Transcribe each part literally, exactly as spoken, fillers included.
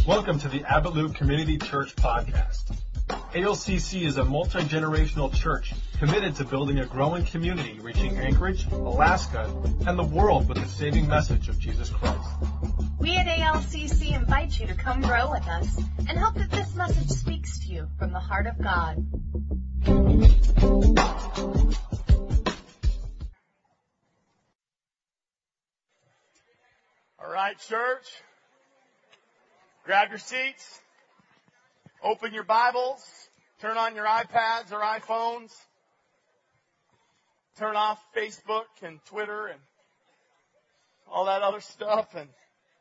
Welcome to the Abbott Loop Community Church Podcast. A L C C is a multi-generational church committed to building a growing community reaching Anchorage, Alaska, and the world with the saving message of Jesus Christ. We at A L C C invite you to come grow with us and hope that this message speaks to you from the heart of God. All right, church. Grab your seats. Open your Bibles. Turn on your iPads or iPhones. Turn off Facebook and Twitter and all that other stuff and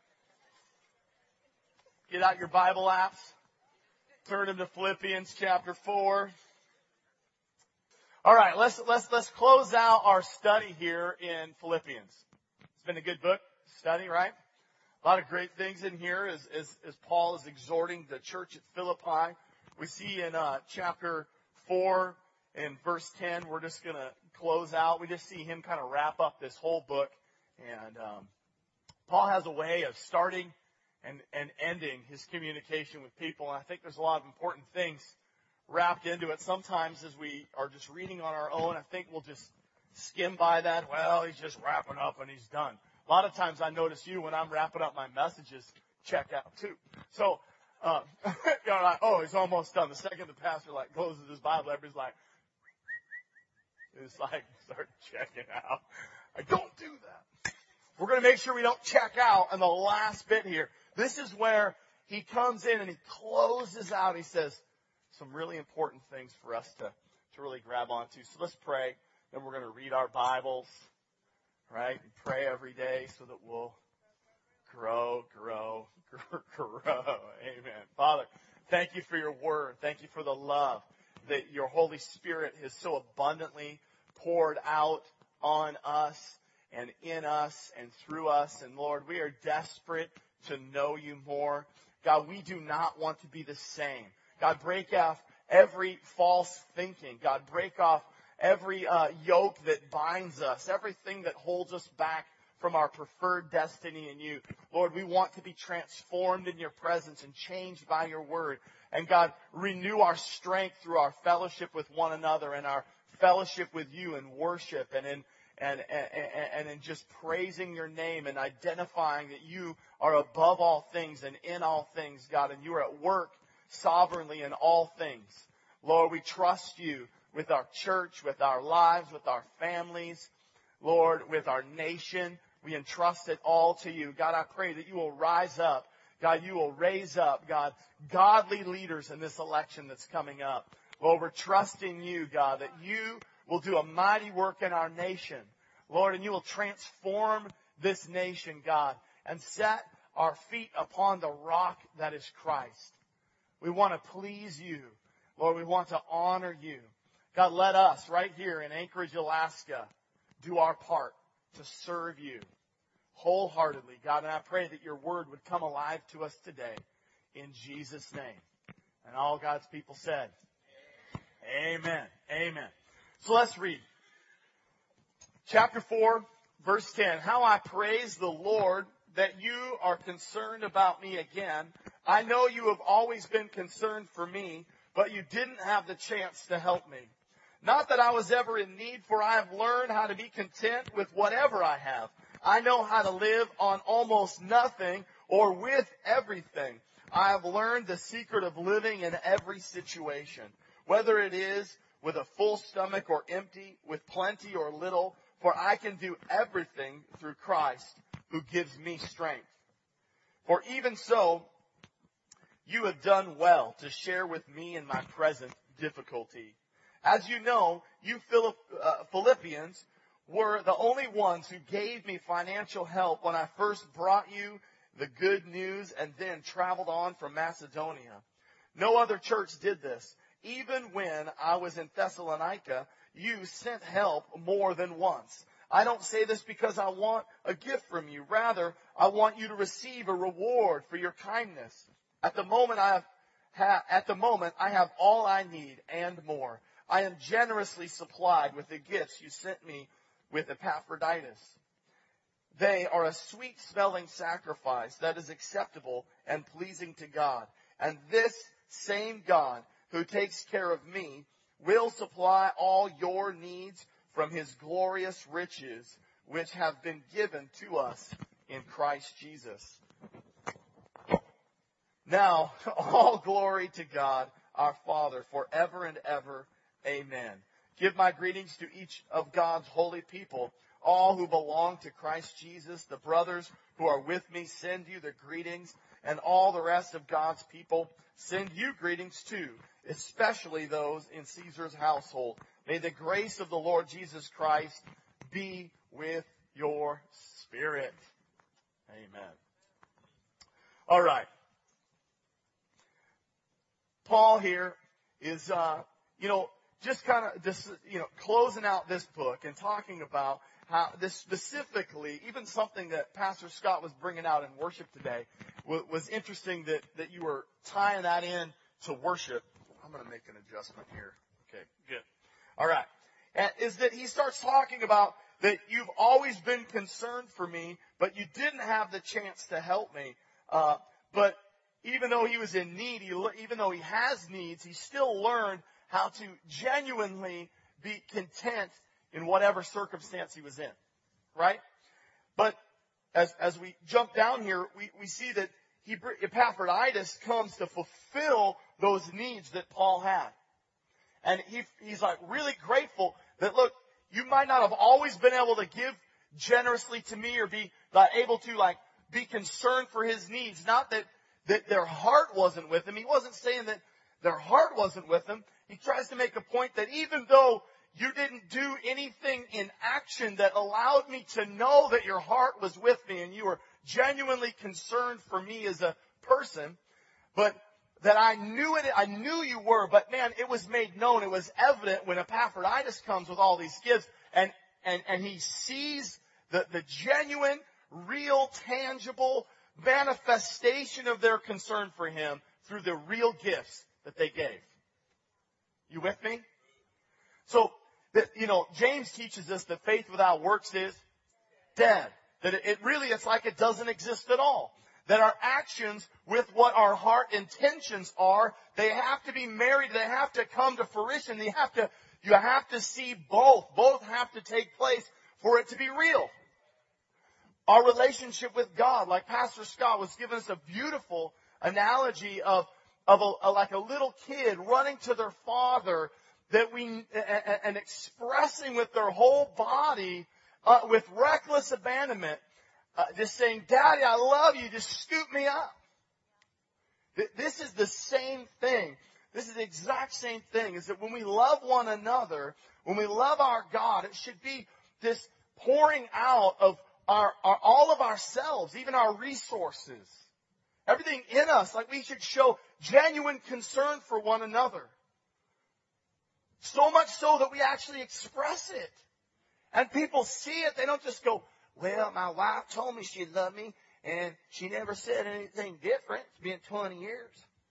get out your Bible apps. Turn them to Philippians chapter four. All right, let's let's let's close out our study here in Philippians. It's been a good book study, right? A lot of great things in here as, as, as Paul is exhorting the church at Philippi. We see in uh, chapter four and verse ten, we're just going to close out. We just see him kind of wrap up this whole book. And um, Paul has a way of starting and, and ending his communication with people. And I think there's a lot of important things wrapped into it. Sometimes as we are just reading on our own, I think we'll just skim by that. Well, he's just wrapping up and he's done. A lot of times I notice you when I'm wrapping up my messages, check out too. So, uh, you know, like, oh, he's almost done. The second the pastor like closes his Bible, everybody's like, it's like, start checking out. I don't do that. We're going to make sure we don't check out in the last bit here. This is where he comes in and he closes out. He says some really important things for us to, to really grab onto. So let's pray. Then we're going to read our Bibles. Right? And pray every day so that we'll grow, grow, grow. Amen. Father, thank you for your word. Thank you for the love that your Holy Spirit has so abundantly poured out on us and in us and through us. And Lord, we are desperate to know you more. God, we do not want to be the same. God, break off every false thinking. God, break off every uh, yoke that binds us, everything that holds us back from our preferred destiny in you. Lord, we want to be transformed in your presence and changed by your word. And God, renew our strength through our fellowship with one another and our fellowship with you in worship and in and, and, and in just praising your name and identifying that you are above all things and in all things, God, and you are at work sovereignly in all things. Lord, we trust you with our church, with our lives, with our families, Lord, with our nation. We entrust it all to you. God, I pray that you will rise up. God, you will raise up, God, godly leaders in this election that's coming up. Lord, we're trusting you, God, that you will do a mighty work in our nation, Lord, and you will transform this nation, God, and set our feet upon the rock that is Christ. We want to please you. Lord, we want to honor you. God, let us right here in Anchorage, Alaska, do our part to serve you wholeheartedly. God, and I pray that your word would come alive to us today in Jesus' name. And all God's people said, amen. Amen. So let's read. Chapter four, verse ten. How I praise the Lord that you are concerned about me again. I know you have always been concerned for me, but you didn't have the chance to help me. Not that I was ever in need, for I have learned how to be content with whatever I have. I know how to live on almost nothing or with everything. I have learned the secret of living in every situation, whether it is with a full stomach or empty, with plenty or little, for I can do everything through Christ who gives me strength. For even so, you have done well to share with me in my present difficulty. As you know, you Philippians were the only ones who gave me financial help when I first brought you the good news and then traveled on from Macedonia. No other church did this. Even when I was in Thessalonica, you sent help more than once. I don't say this because I want a gift from you. Rather, I want you to receive a reward for your kindness. At the moment, I have, ha, at the moment, I have all I need and more. I am generously supplied with the gifts you sent me with Epaphroditus. they are a sweet-smelling sacrifice that is acceptable and pleasing to God. And this same God who takes care of me will supply all your needs from his glorious riches, which have been given to us in Christ Jesus. Now, all glory to God, our Father, forever and ever. Amen. Give my greetings to each of God's holy people, all who belong to Christ Jesus. The brothers who are with me send you the greetings, and all the rest of God's people send you greetings too, especially those in Caesar's household. May the grace of the Lord Jesus Christ be with your spirit. Amen. All right. Paul here is, uh, you know, just kind of just, you know, closing out this book and talking about how this specifically, even something that Pastor Scott was bringing out in worship today, was, was interesting that, that you were tying that in to worship. I'm going to make an adjustment here. Okay, good. All right. And is that he starts talking about that you've always been concerned for me, but you didn't have the chance to help me. Uh, but even though he was in need, he, even though he has needs, he still learned how to genuinely be content in whatever circumstance he was in. Right? But as, as we jump down here, we, we see that he, Epaphroditus comes to fulfill those needs that Paul had. And he, he's like really grateful that, look, you might not have always been able to give generously to me or be like, able to like be concerned for his needs. Not that, that their heart wasn't with him. He wasn't saying that their heart wasn't with him. He tries to make a point that even though you didn't do anything in action that allowed me to know that your heart was with me and you were genuinely concerned for me as a person, but that I knew it, I knew you were, but man, it was made known, it was evident when Epaphroditus comes with all these gifts and, and, and he sees the, the genuine, real, tangible manifestation of their concern for him through the real gifts that they gave. You with me? So, that, you know, James teaches us that faith without works is dead. That it, it really, it's like it doesn't exist at all. That our actions with what our heart intentions are, they have to be married, they have to come to fruition, they have to, you have to see both. Both have to take place for it to be real. Our relationship with God, like Pastor Scott was giving us a beautiful analogy of, of a, a, like a little kid running to their father that we, and, and expressing with their whole body, uh, with reckless abandonment, Uh, just saying, Daddy, I love you. Just scoop me up. This is the same thing. This is the exact same thing. Is that when we love one another, when we love our God, it should be this pouring out of our, our all of ourselves, even our resources, everything in us. Like we should show genuine concern for one another. So much so that we actually express it. And people see it. They don't just go, well, my wife told me she loved me, and she never said anything different. It's been twenty years.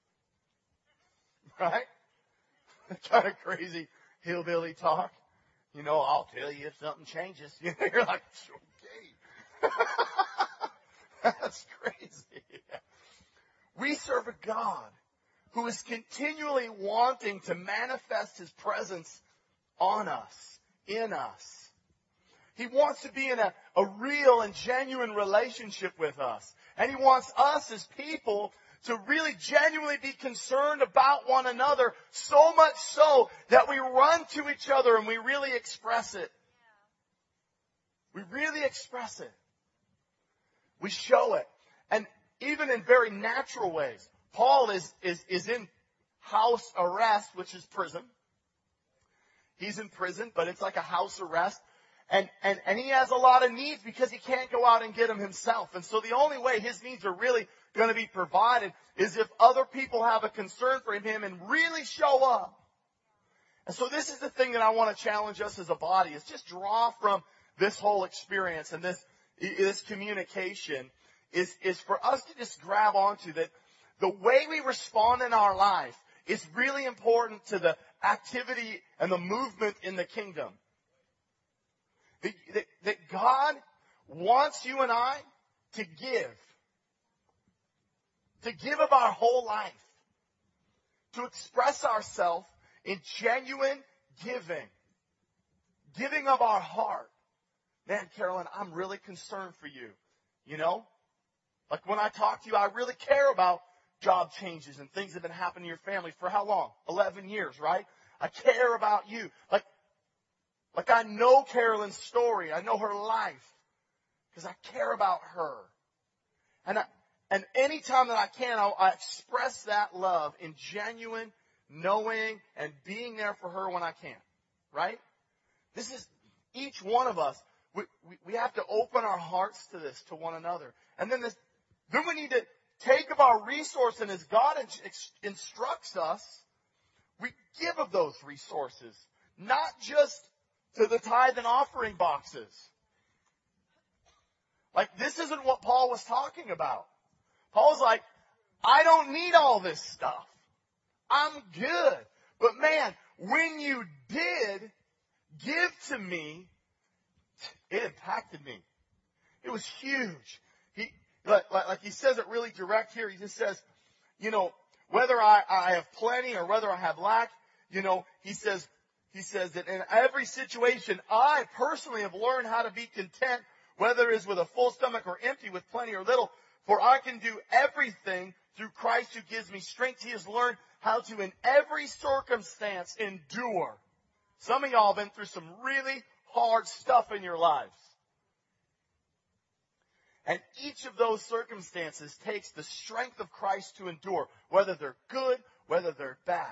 Right? Kind of crazy hillbilly talk. You know, I'll tell you if something changes. You know, you're like, okay. That's crazy. We serve a God who is continually wanting to manifest His presence on us, in us. He wants to be in a, a real and genuine relationship with us. And He wants us as people to really genuinely be concerned about one another, so much so that we run to each other and we really express it. We really express it. We show it. And even in very natural ways. Paul is, is, is in house arrest, which is prison. He's in prison, but it's like a house arrest. And, and, and he has a lot of needs because he can't go out and get them himself. And so the only way his needs are really going to be provided is if other people have a concern for him and really show up. And so this is the thing that I want to challenge us as a body, is just draw from this whole experience and this, this communication is, is for us to just grab onto that the way we respond in our life is really important to the activity and the movement in the kingdom. That God wants you and I to give. To give of our whole life. To express ourselves in genuine giving. Giving of our heart. Man, Carolyn, I'm really concerned for you. You know? Like when I talk to you, I really care about job changes and things that have been happening in your family for how long? eleven years, right? I care about you. Like, like I know Carolyn's story. I know her life. Because I care about her. And I, and any time that I can, I, I express that love in genuine knowing and being there for her when I can. Right? This is each one of us. We, we, we have to open our hearts to this, to one another. And then this, then we need to take of our resource, and as God in, instructs us, we give of those resources. Not just to the tithe and offering boxes. Like, this isn't what Paul was talking about. Paul's like, I don't need all this stuff. I'm good. But man, when you did give to me, it impacted me. It was huge. He, like, like he says it really direct here. He just says, you know, whether I, I have plenty or whether I have lack, you know, he says, he says that in every situation, I personally have learned how to be content, whether it is with a full stomach or empty, with plenty or little, for I can do everything through Christ who gives me strength. He has learned how to, in every circumstance, endure. Some of y'all have been through some really hard stuff in your lives. And each of those circumstances takes the strength of Christ to endure, whether they're good, whether they're bad.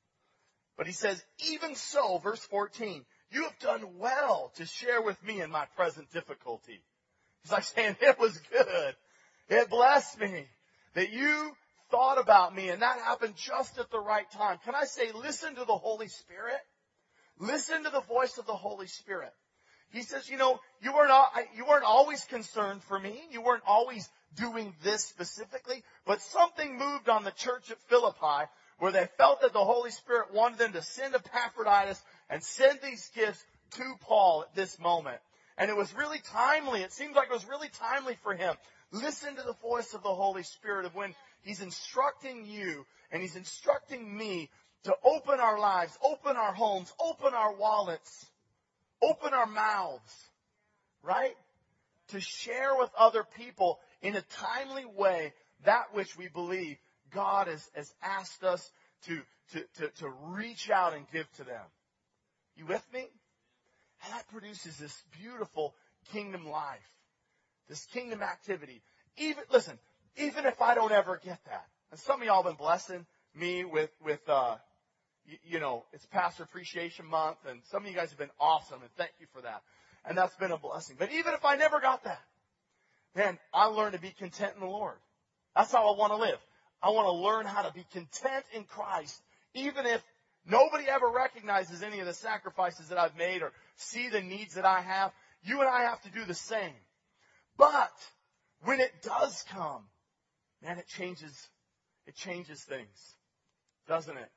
But he says, even so, verse fourteen, you have done well to share with me in my present difficulty. He's like saying, it was good. It blessed me that you thought about me, and that happened just at the right time. Can I say, listen to the Holy Spirit? Listen to the voice of the Holy Spirit. He says, you know, you weren't, you weren't always concerned for me. You weren't always doing this specifically. But something moved on the church at Philippi where they felt that the Holy Spirit wanted them to send Epaphroditus and send these gifts to Paul at this moment. And it was really timely. It seemed like it was really timely for him. Listen to the voice of the Holy Spirit of when He's instructing you and He's instructing me to open our lives, open our homes, open our wallets, open our mouths, right? To share with other people in a timely way that which we believe God has, has asked us to, to, to, to reach out and give to them. You with me? And that produces this beautiful kingdom life, this kingdom activity. Even, listen, even if I don't ever get that, and some of y'all have been blessing me with, with, uh, you, you know, it's Pastor Appreciation Month, and some of you guys have been awesome, and thank you for that. And that's been a blessing. But even if I never got that, man, I learned to be content in the Lord. That's how I want to live. I want to learn how to be content in Christ, even if nobody ever recognizes any of the sacrifices that I've made or see the needs that I have. You and I have to do the same. But when it does come, man, it changes, it changes things, doesn't it?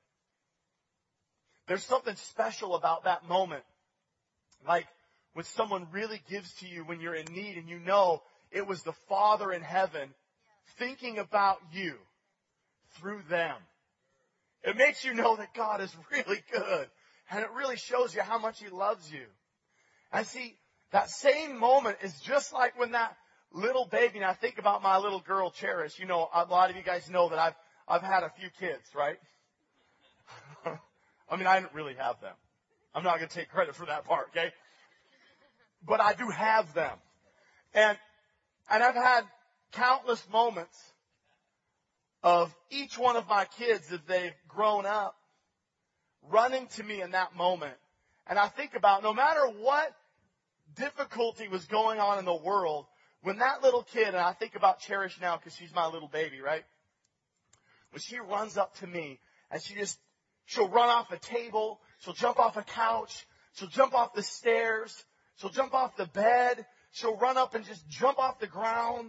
There's something special about that moment. Like when someone really gives to you when you're in need and you know it was the Father in heaven thinking about you through them. It makes you know that God is really good. And it really shows you how much He loves you. And see, that same moment is just like when that little baby, and I think about my little girl, Cherish. You know, a lot of you guys know that I've, I've had a few kids, right? I mean, I didn't really have them. I'm not going to take credit for that part, okay? But I do have them. And, and I've had countless moments of each one of my kids as they've grown up running to me in that moment. And I think about no matter what difficulty was going on in the world, when that little kid, and I think about Cherish now because she's my little baby, right? When she runs up to me and she just, she'll run off a table, she'll jump off a couch, she'll jump off the stairs, she'll jump off the bed, she'll run up and just jump off the ground.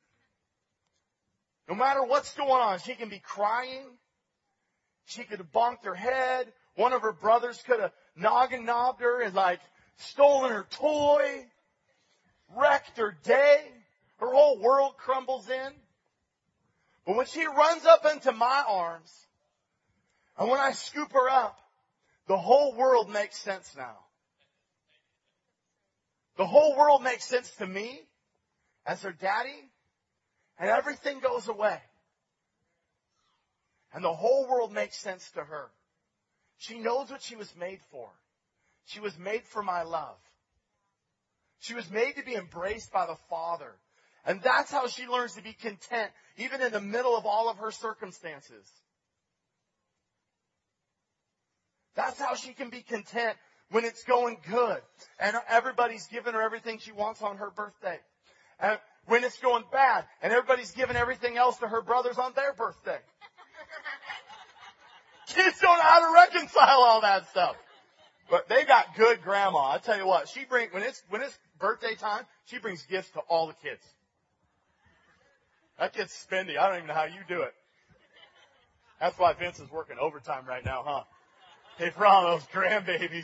No matter what's going on, she can be crying. She could have bonked her head. One of her brothers could have noggin knobbed her and like stolen her toy. wrecked her day. Her whole world crumbles in. But when she runs up into my arms, and when I scoop her up, the whole world makes sense now. The whole world makes sense to me as her daddy, and everything goes away. And the whole world makes sense to her. She knows what she was made for. She was made for my love. She was made to be embraced by the Father. And that's how she learns to be content, even in the middle of all of her circumstances. That's how she can be content when it's going good. And everybody's giving her everything she wants on her birthday. And when it's going bad, and everybody's giving everything else to her brothers on their birthday. Kids don't know how to reconcile all that stuff. But they got good grandma. I tell you what, she bring when it's when it's birthday time, she brings gifts to all the kids. That kid's spendy. I don't even know how you do it. That's why Vince is working overtime right now, huh? Hey, for all those grandbabies.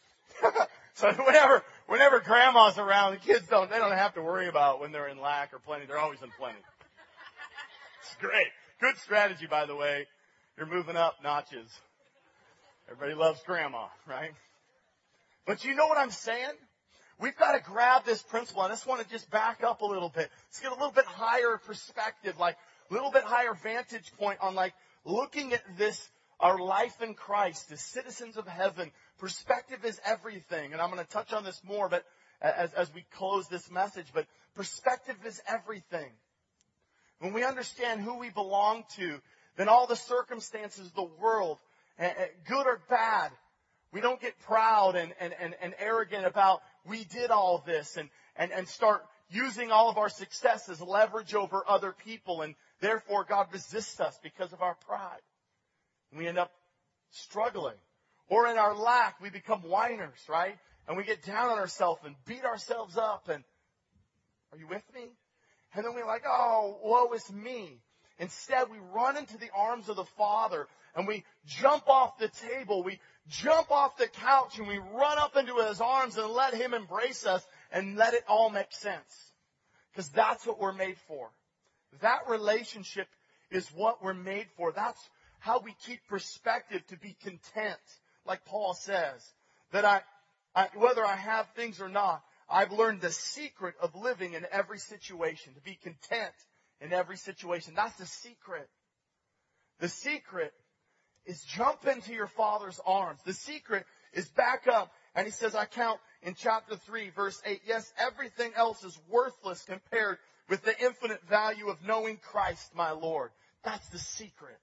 So whenever whenever grandma's around, the kids don't they don't have to worry about when they're in lack or plenty. They're always in plenty. It's great. Good strategy, by the way. You're moving up notches. Everybody loves grandma, right? But you know what I'm saying? We've got to grab this principle. And I just want to just back up a little bit. Let's get a little bit higher perspective, like a little bit higher vantage point on like looking at this, our life in Christ as citizens of heaven. Perspective is everything. And I'm going to touch on this more but as, as we close this message. But perspective is everything. When we understand who we belong to, then all the circumstances of the world, good or bad, we don't get proud and, and, and, and arrogant about we did all this and, and, and start using all of our success as leverage over other people. And therefore, God resists us because of our pride. And we end up struggling. Or in our lack, we become whiners, right? And we get down on ourselves and beat ourselves up. And are you with me? And then we're like, oh, woe is me. Instead, we run into the arms of the Father and we jump off the table. We jump off the couch and we run up into His arms and let Him embrace us and let it all make sense. Because that's what we're made for. That relationship is what we're made for. That's how we keep perspective to be content. Like Paul says, that I, I whether I have things or not, I've learned the secret of living in every situation, to be content in every situation. That's the secret. The secret is jump into your Father's arms. The secret is back up. And he says, I count in chapter three, verse eight, yes, everything else is worthless compared with the infinite value of knowing Christ, my Lord. That's the secret.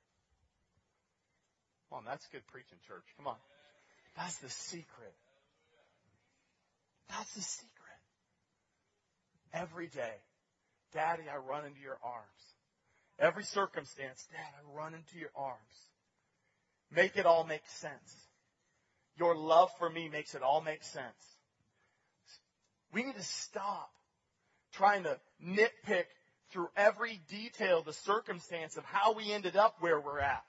Come on, that's good preaching, church. Come on. That's the secret. That's the secret. Every day, Daddy, I run into your arms. Every circumstance, Dad, I run into your arms. Make it all make sense. Your love for me makes it all make sense. We need to stop trying to nitpick through every detail, the circumstance of how we ended up where we're at.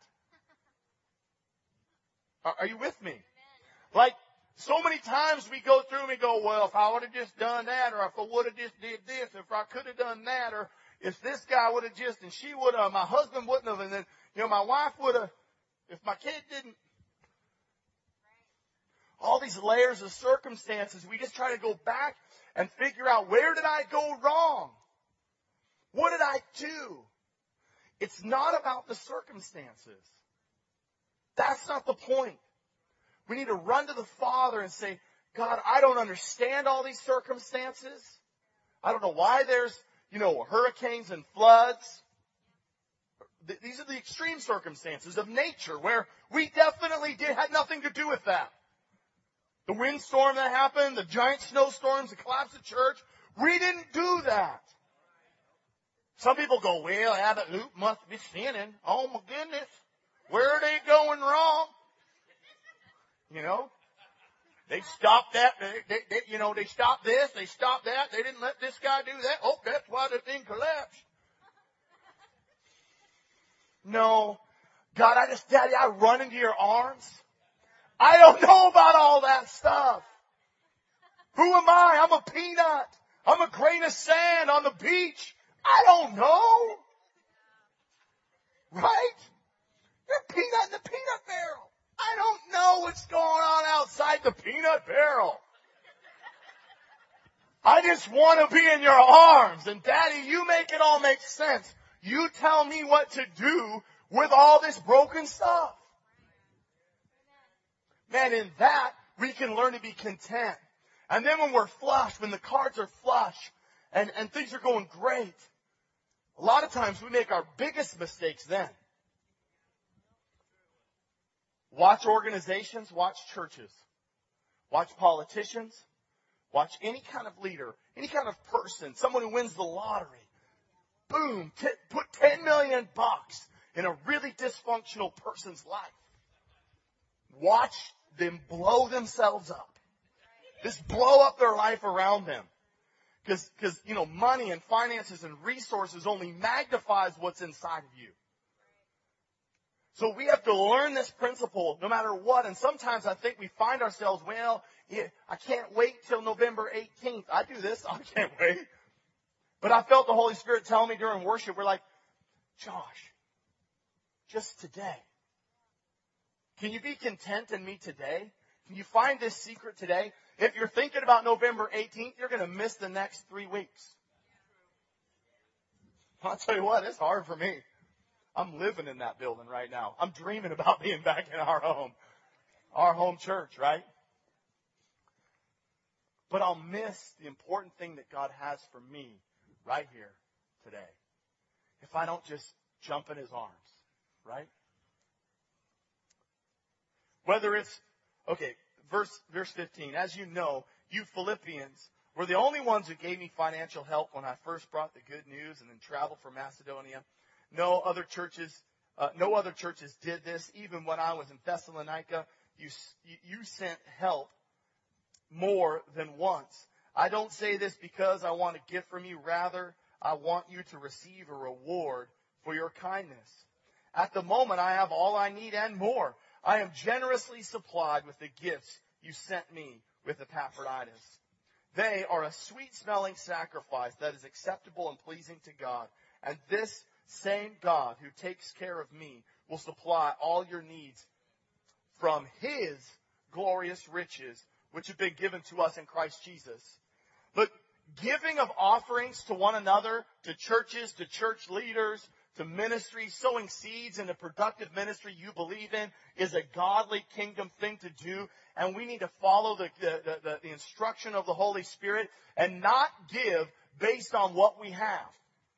Are, are you with me? Like, so many times we go through and we go, well, if I would have just done that, or if I would have just did this, if I could have done that, or if this guy would have just, and she would have, my husband wouldn't have, and then, you know, my wife would have, if my kid didn't. All these layers of circumstances, we just try to go back and figure out, where did I go wrong? What did I do? It's not about the circumstances. That's not the point. We need to run to the Father and say, God, I don't understand all these circumstances. I don't know why there's, you know, hurricanes and floods. These are the extreme circumstances of nature where we definitely did had nothing to do with that. The windstorm that happened, the giant snowstorms, the collapse of church, we didn't do that. Some people go, well, Abbott Loop must be sinning. Oh my goodness. Where are they going wrong? You know, they stopped that, they, they, they, you know, they stopped this, they stopped that, they didn't let this guy do that. Oh, that's why the thing collapsed. No. God, I just, Daddy, I run into your arms. I don't know about all that stuff. Who am I? I'm a peanut. I'm a grain of sand on the beach. I don't know. Right? You're a peanut in the peanut barrel. I don't know what's going on outside the peanut barrel. I just want to be in your arms. And Daddy, you make it all make sense. You tell me what to do with all this broken stuff. Man, in that, we can learn to be content. And then when we're flush, when the cards are flush, and, and things are going great, a lot of times we make our biggest mistakes then. Watch organizations, watch churches, watch politicians, watch any kind of leader, any kind of person, someone who wins the lottery. Boom, t- put ten million bucks in a really dysfunctional person's life. Watch them blow themselves up. Just blow up their life around them. Because, because, you know, money and finances and resources only magnifies what's inside of you. So we have to learn this principle no matter what. And sometimes I think we find ourselves, well, yeah, I can't wait till November eighteenth. I do this. I can't wait. But I felt the Holy Spirit tell me during worship, we're like, Josh, just today. Can you be content in me today? Can you find this secret today? If you're thinking about November eighteenth, you're going to miss the next three weeks. I'll tell you what, it's hard for me. I'm living in that building right now. I'm dreaming about being back in our home, our home church, right? But I'll miss the important thing that God has for me right here today if I don't just jump in His arms, right? Whether it's, okay, verse, verse fifteen, as you know, you Philippians were the only ones who gave me financial help when I first brought the good news and then traveled for Macedonia. No other churches, uh, no other churches did this. Even when I was in Thessalonica, you, you sent help more than once. I don't say this because I want a gift from you. Rather, I want you to receive a reward for your kindness. At the moment, I have all I need and more. I am generously supplied with the gifts you sent me with Epaphroditus. They are a sweet-smelling sacrifice that is acceptable and pleasing to God. And this same God who takes care of me will supply all your needs from His glorious riches, which have been given to us in Christ Jesus. But giving of offerings to one another, to churches, to church leaders, to ministries, sowing seeds in a productive ministry you believe in is a godly kingdom thing to do. And we need to follow the, the, the, the instruction of the Holy Spirit and not give based on what we have.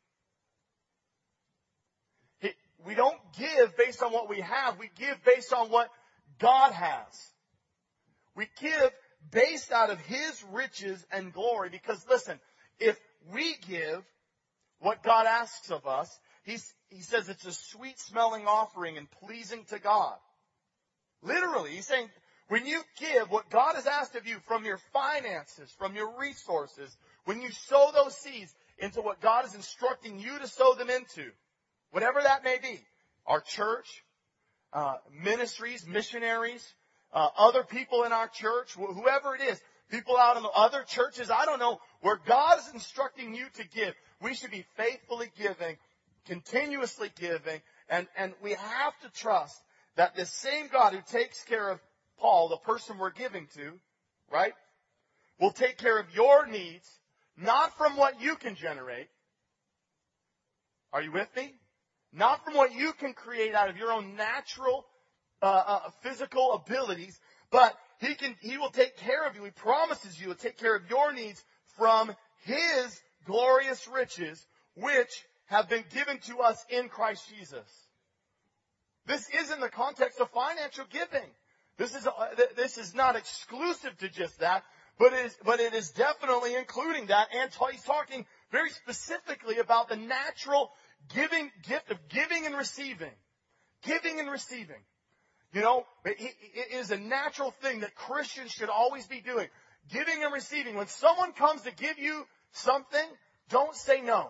It, we don't give based on what we have. We give based on what God has. We give based out of His riches and glory. Because listen, if we give what God asks of us, He's, he says it's a sweet-smelling offering and pleasing to God. Literally, He's saying, when you give what God has asked of you from your finances, from your resources, when you sow those seeds into what God is instructing you to sow them into, whatever that may be, our church, uh, ministries, missionaries, uh, other people in our church, wh- whoever it is, people out in the other churches, I don't know, where God is instructing you to give, we should be faithfully giving, continuously giving, and, and we have to trust that the same God who takes care of Paul, the person we're giving to, right, will take care of your needs, not from what you can generate. Are you with me? Not from what you can create out of your own natural uh, uh, physical abilities, but He can. He will take care of you. He promises you He'll take care of your needs from His glorious riches, which have been given to us in Christ Jesus. This isn't the context of financial giving. This is, uh, this is not exclusive to just that, but it is, but it is definitely including that. And He's talking very specifically about the natural giving, gift of giving and receiving. Giving and receiving. You know, it, it is a natural thing that Christians should always be doing. Giving and receiving. When someone comes to give you something, don't say no.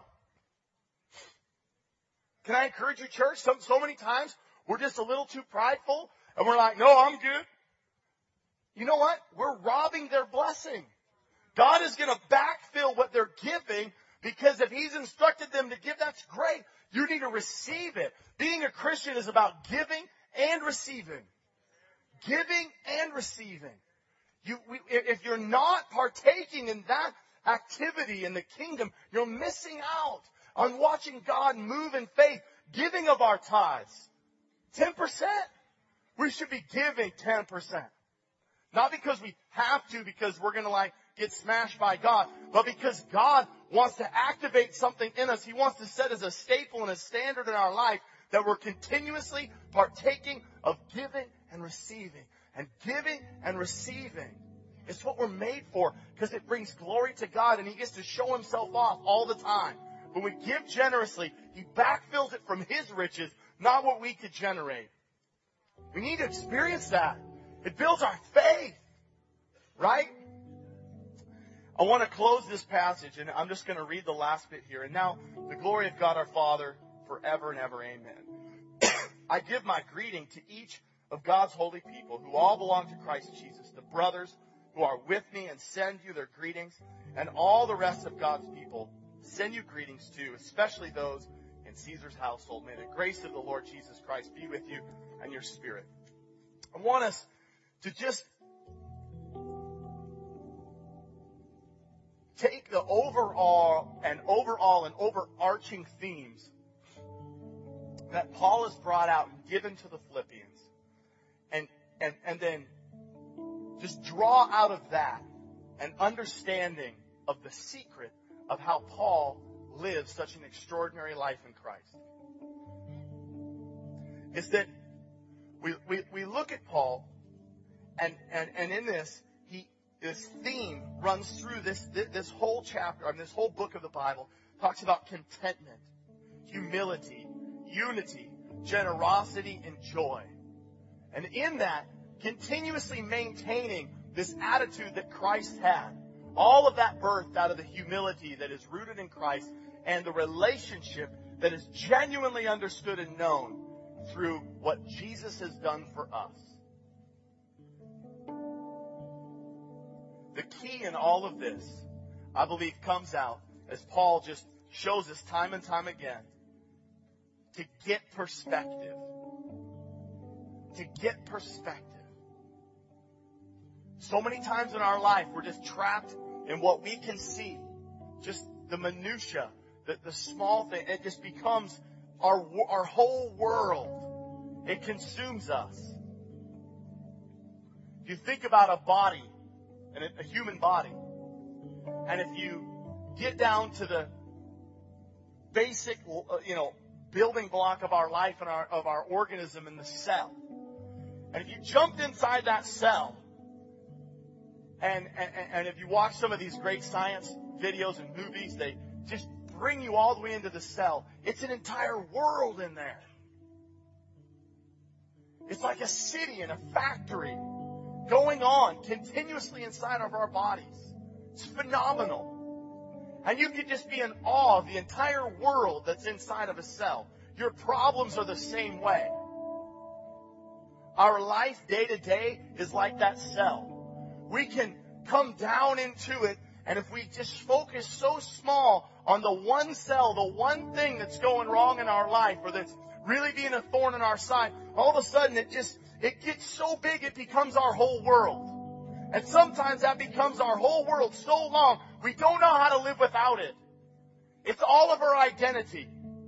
Can I encourage you, church? So, so many times we're just a little too prideful and we're like, no, I'm good. You know what? We're robbing their blessing. God is going to backfill what they're giving, because if He's instructed them to give, that's great. You need to receive it. Being a Christian is about giving and receiving. Giving and receiving. You, we, if you're not partaking in that activity in the kingdom, you're missing out on watching God move in faith. Giving of our tithes. ten percent. We should be giving ten percent. Not because we have to, because we're going to like get smashed by God, but because God wants to activate something in us. He wants to set as a staple and a standard in our life that we're continuously partaking of giving and receiving. And giving and receiving. It's what we're made for, because it brings glory to God and He gets to show Himself off all the time. When we give generously, He backfills it from His riches, not what we could generate. We need to experience that. It builds our faith. Right? I want to close this passage, and I'm just going to read the last bit here. And now, the glory of God our Father, forever and ever, amen. I give my greeting to each of God's holy people who all belong to Christ Jesus, the brothers who are with me, and send you their greetings, and all the rest of God's people send you greetings too, especially those in Caesar's household. May the grace of the Lord Jesus Christ be with you and your spirit. I want us to just take the overall and overall and overarching themes that Paul has brought out and given to the Philippians, and, and, and then just draw out of that an understanding of the secret of how Paul lives such an extraordinary life in Christ. Is that we, we, we look at Paul, and, and, and in this, he, this theme runs through this, this whole chapter, I mean, this whole book of the Bible, talks about contentment, humility, unity, generosity, and joy. And in that, continuously maintaining this attitude that Christ had. All of that birthed out of the humility that is rooted in Christ and the relationship that is genuinely understood and known through what Jesus has done for us. The key in all of this, I believe, comes out as Paul just shows us time and time again, to get perspective. To get perspective. So many times in our life, we're just trapped in what we can see. Just the minutia, the, the small thing. It just becomes our, our whole world. It consumes us. If you think about a body, and a human body, and if you get down to the basic, you know, building block of our life and our, of our organism in the cell, and if you jumped inside that cell, and, and, and if you watch some of these great science videos and movies, they just bring you all the way into the cell. It's an entire world in there. It's like a city and a factory going on continuously inside of our bodies. It's phenomenal. And you can just be in awe of the entire world that's inside of a cell. Your problems are the same way. Our life day to day is like that cell. We can come down into it, and if we just focus so small on the one cell, the one thing that's going wrong in our life, or that's really being a thorn in our side, all of a sudden it just, it gets so big it becomes our whole world. And sometimes that becomes our whole world so long, we don't know how to live without it. It's all of our identity.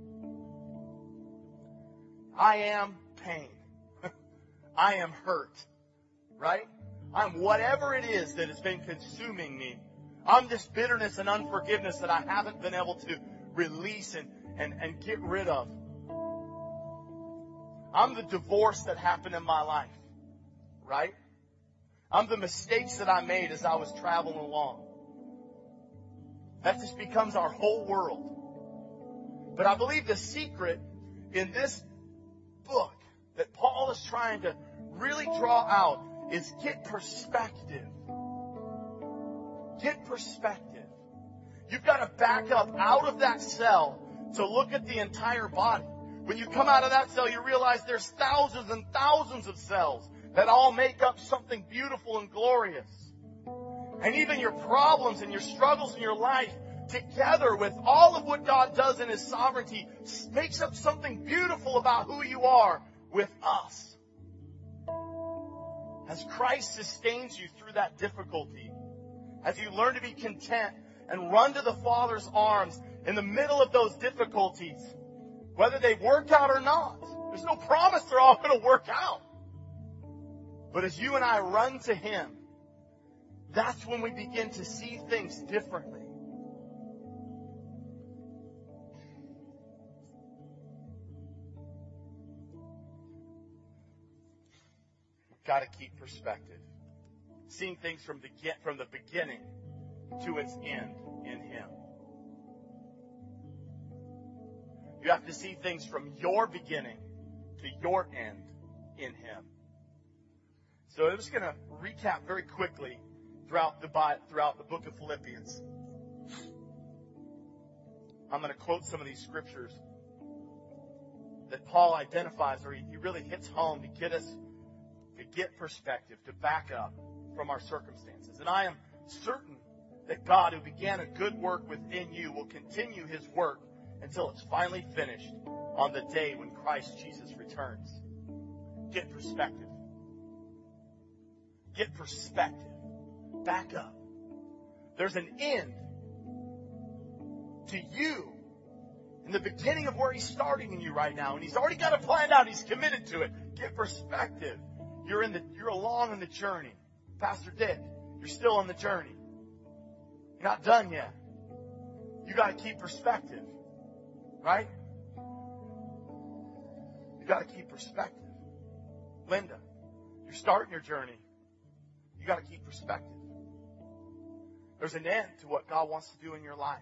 I am pain. I am hurt. Right? I'm whatever it is that has been consuming me. I'm this bitterness and unforgiveness that I haven't been able to release and, and, and get rid of. I'm the divorce that happened in my life. Right? I'm the mistakes that I made as I was traveling along. That just becomes our whole world. But I believe the secret in this book that Paul is trying to really draw out is get perspective. Get perspective. You've got to back up out of that cell to look at the entire body. When you come out of that cell, you realize there's thousands and thousands of cells that all make up something beautiful and glorious. and even your problems and your struggles in your life, together with all of what God does in His sovereignty, makes up something beautiful about who you are with us. As Christ sustains you through that difficulty, as you learn to be content and run to the Father's arms in the middle of those difficulties, whether they work out or not, there's no promise they're all going to work out. But as you and I run to Him, that's when we begin to see things differently. We've got to keep perspective. Seeing things from the, from the beginning to its end in Him. You have to see things from your beginning to your end in Him. So I'm just going to recap very quickly throughout the, throughout the book of Philippians. I'm going to quote some of these scriptures that Paul identifies, or he, he really hits home to get us, to get perspective, to back up from our circumstances. And I am certain that God, who began a good work within you, will continue His work until it's finally finished on the day when Christ Jesus returns. Get perspective. Get perspective. Back up. There's an end to you in the beginning of where He's starting in you right now. And He's already got it planned out. He's committed to it. Get perspective. You're in the, you're along in the journey. Pastor Dick, you're still on the journey. You're not done yet. You got to keep perspective. Right? You got to keep perspective. Linda, you're starting your journey. You got to keep perspective. There's an end to what God wants to do in your life.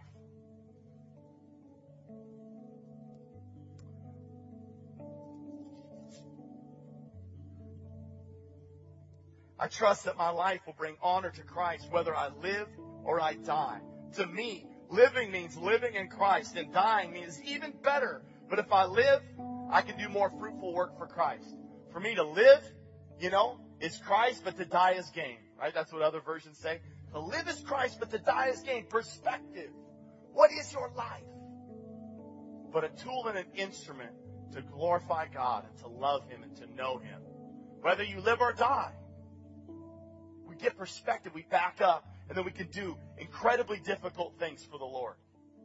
I trust that my life will bring honor to Christ whether I live or I die. To me, living means living in Christ, and dying means even better. But if I live, I can do more fruitful work for Christ. For me to live, you know, is Christ, but to die is gain. Right? That's what other versions say. To live is Christ, but to die is gain. Perspective. What is your life? But a tool and an instrument to glorify God and to love Him and to know Him. Whether you live or die. We get perspective, we back up, and then we can do incredibly difficult things for the Lord.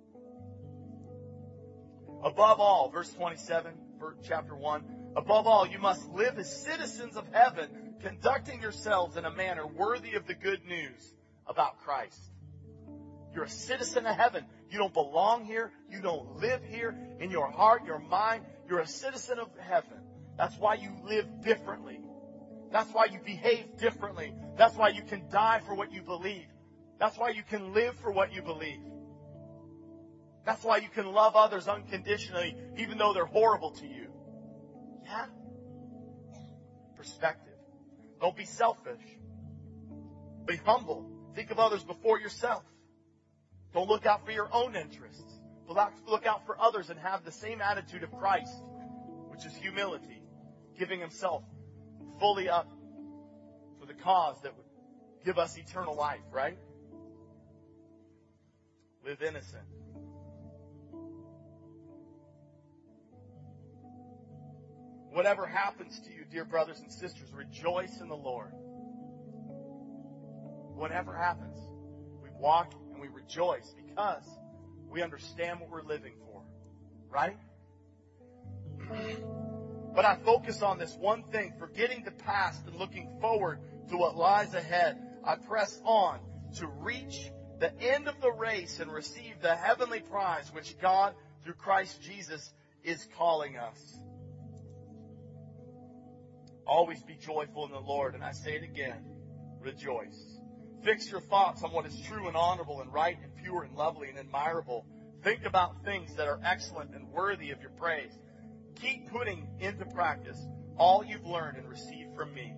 Above all, verse twenty-seven, chapter one, above all, you must live as citizens of heaven, conducting yourselves in a manner worthy of the good news about Christ. You're a citizen of heaven. You don't belong here. You don't live here. In your heart, your mind, you're a citizen of heaven. That's why you live differently. That's why you behave differently. That's why you can die for what you believe. That's why you can live for what you believe. That's why you can love others unconditionally, even though they're horrible to you. Yeah? Perspective. Don't be selfish. Be humble. Think of others before yourself. Don't look out for your own interests. Look out for others and have the same attitude of Christ, which is humility, giving Himself fully up for the cause that would give us eternal life, right? Live innocent. Whatever happens to you, dear brothers and sisters, rejoice in the Lord. Whatever happens, we walk and we rejoice because we understand what we're living for, right? But I focus on this one thing, forgetting the past and looking forward to what lies ahead. I press on to reach the end of the race and receive the heavenly prize which God, through Christ Jesus, is calling us. Always be joyful in the Lord. And I say it again, rejoice. Fix your thoughts on what is true and honorable and right and pure and lovely and admirable. Think about things that are excellent and worthy of your praise. Keep putting into practice all you've learned and received from me.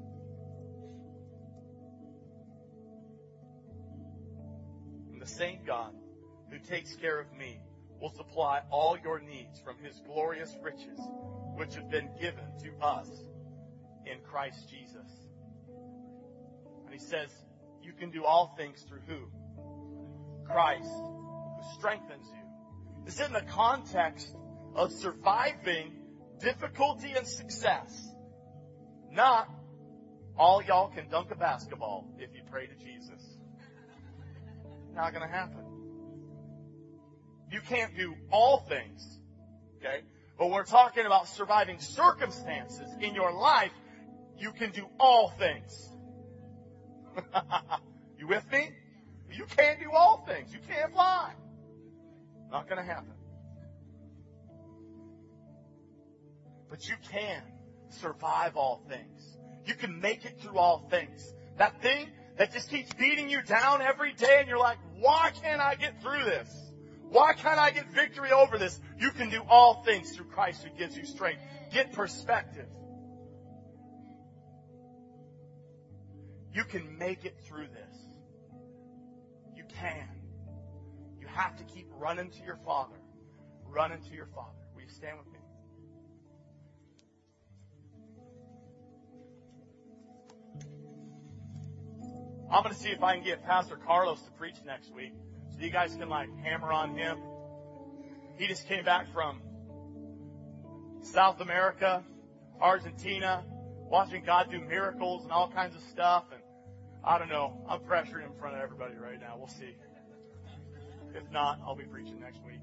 And the same God who takes care of me will supply all your needs from His glorious riches, which have been given to us in Christ Jesus. And He says, You can do all things through who? Christ, who strengthens you. It's in the context of surviving difficulty and success. Not all y'all can dunk a basketball if you pray to Jesus. Not going to happen. You can't do all things. Okay? But we're talking about surviving circumstances in your life. You can do all things. You with me? You can't do all things. You can't fly. Not going to happen. But you can survive all things. You can make it through all things. That thing that just keeps beating you down every day and you're like, why can't I get through this? Why can't I get victory over this? You can do all things through Christ who gives you strength. Get perspective. You can make it through this. You can. You have to keep running to your Father. Running to your Father. Will you stand with me? I'm going to see if I can get Pastor Carlos to preach next week so you guys can like hammer on him. He just came back from South America, Argentina, watching God do miracles and all kinds of stuff. And I don't know. I'm pressuring him in front of everybody right now. We'll see. If not, I'll be preaching next week.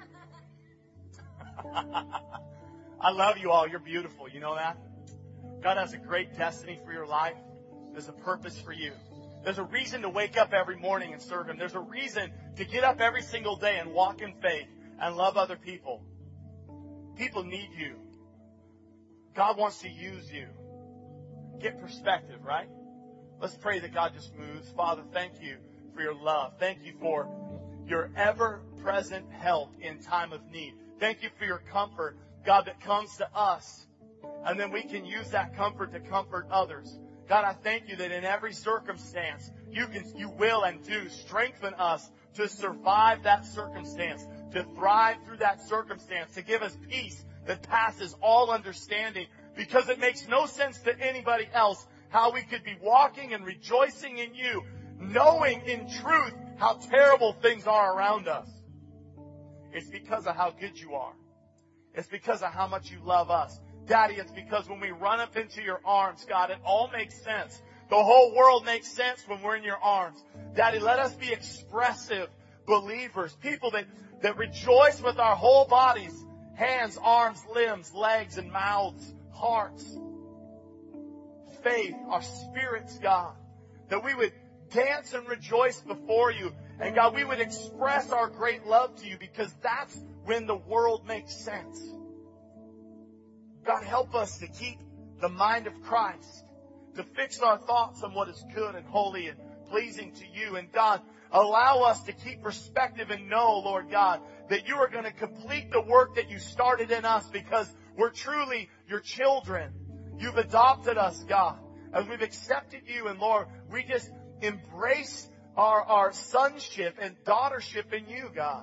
I love you all. You're beautiful. You know that? God has a great destiny for your life. There's a purpose for you. There's a reason to wake up every morning and serve Him. There's a reason to get up every single day and walk in faith and love other people. People need you. God wants to use you. Get perspective, right? Let's pray that God just moves. Father, thank you for your love. Thank you for your ever-present help in time of need. Thank you for your comfort, God, that comes to us. And then we can use that comfort to comfort others. God, I thank you that in every circumstance, you can, you will and do strengthen us to survive that circumstance, to thrive through that circumstance, to give us peace that passes all understanding, because it makes no sense to anybody else how we could be walking and rejoicing in you, knowing in truth how terrible things are around us. It's because of how good you are. It's because of how much you love us. Daddy, it's because when we run up into your arms, God, it all makes sense. The whole world makes sense when we're in your arms. Daddy, let us be expressive believers, people that, that rejoice with our whole bodies, hands, arms, limbs, legs, and mouths, hearts, faith, our spirits, God, that we would dance and rejoice before you. And God, we would express our great love to you, because that's when the world makes sense. God, help us to keep the mind of Christ, to fix our thoughts on what is good and holy and pleasing to you. And God, allow us to keep perspective and know, Lord God, that you are going to complete the work that you started in us, because we're truly your children. You've adopted us, God, and we've accepted you. And Lord, we just embrace our, our sonship and daughtership in you, God.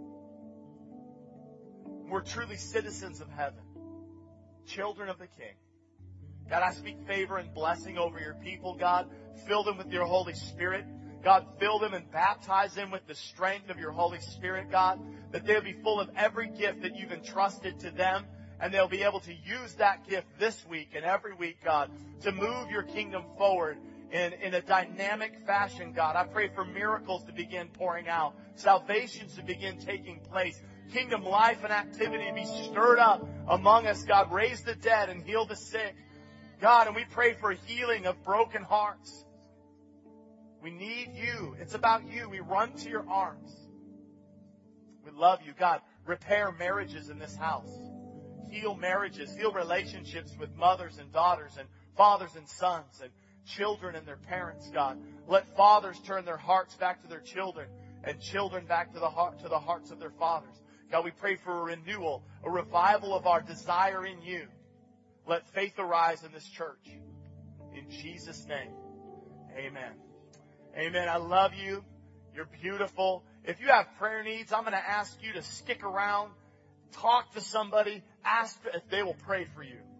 We're truly citizens of heaven. Children of the King. God, I speak favor and blessing over your people, God. Fill them with your Holy Spirit. God, fill them and baptize them with the strength of your Holy Spirit, God, that they'll be full of every gift that you've entrusted to them, and they'll be able to use that gift this week and every week, God, to move your kingdom forward in, in a dynamic fashion, God. I pray for miracles to begin pouring out, salvations to begin taking place, kingdom life and activity to be stirred up among us, God. Raise the dead and heal the sick, God. And we pray for healing of broken hearts. We need you. It's about you. We run to your arms. We love you, God. Repair marriages in this house. Heal marriages. Heal relationships with mothers and daughters and fathers and sons and children and their parents, God. Let fathers turn their hearts back to their children and children back to the heart, to the hearts of their fathers. God, we pray for a renewal, a revival of our desire in you. Let faith arise in this church. In Jesus' name, amen. Amen. I love you. You're beautiful. If you have prayer needs, I'm going to ask you to stick around, talk to somebody, ask if they will pray for you.